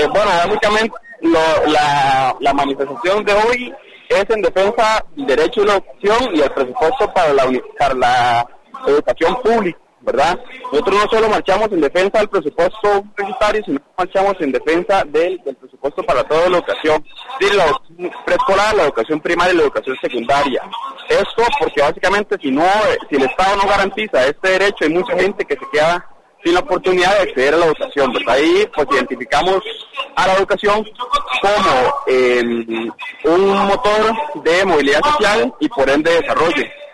Bueno, básicamente la manifestación de hoy es en defensa del derecho de la educación y el presupuesto para la educación pública, ¿verdad? Nosotros no solo marchamos en defensa del presupuesto universitario, sino que marchamos en defensa del presupuesto para toda la educación, de la educación preescolar, la educación primaria y la educación secundaria. Esto porque básicamente si el Estado no garantiza este derecho, hay mucha gente que se queda sin la oportunidad de acceder a la educación, ¿verdad? Ahí pues identificamos a la educación como un motor de movilidad social y por ende de desarrollo.